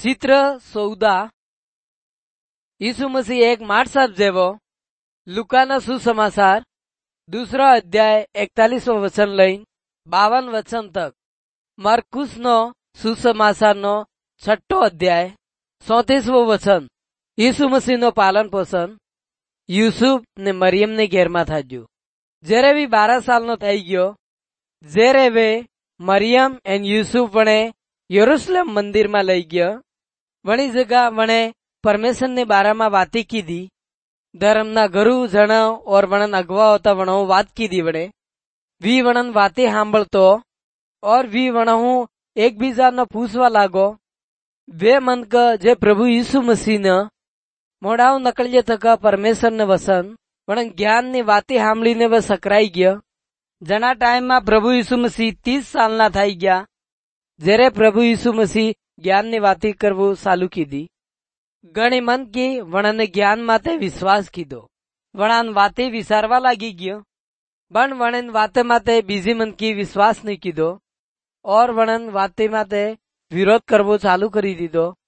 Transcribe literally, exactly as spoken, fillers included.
ચિત્ર ચૌદા ઈસુ મસીહ એક માણસાબ જેવો લુકાના સુસમાચાર दूसरा अध्याय एकतालीसवो वचन लईन बावन वचन तक मरकुस नो सुसमाचार नो छठो अध्याय चौतीसवो वचन ईसु मसीह नो पालन पोषण यूसुफ ने मरियम ने घेर में थाज्यु जरे भी बारह साल नो थई गयो जरे वे मरियम एन यूसुफ वणे यरूशलेम मंदिर में लई गया वणी जगह वणे परमेश्वर ने बारा में वाती की दी धर्म ना गुरु जन और वणन अगवा होता वणो बात की दी वणे वी वणन वाते सांभळतो और वी वणहू एक बीजा न पूछवा लागो वे मन का जे प्रभु यीशु मसीह न मोड़ाव नकलिये थका परमेश्वर ने वसन वणन ज्ञान ने वाते सांभळी ने व सकराई गया जना टाइम में प्रभु यीशु मसीह तीस साल ना थाई गया जरे प्रभु यीशु मसीह ज्ञान ने वाती करवू चालू की दी गणी मन की वणन ज्ञान माते विश्वास कीधो वणान वाते विचारवा लागी गयो पण वणन वाते माते बीजी मन की विश्वास नहीं कीधो और वणन वाते माते विरोध करवो चालू करी दीधो।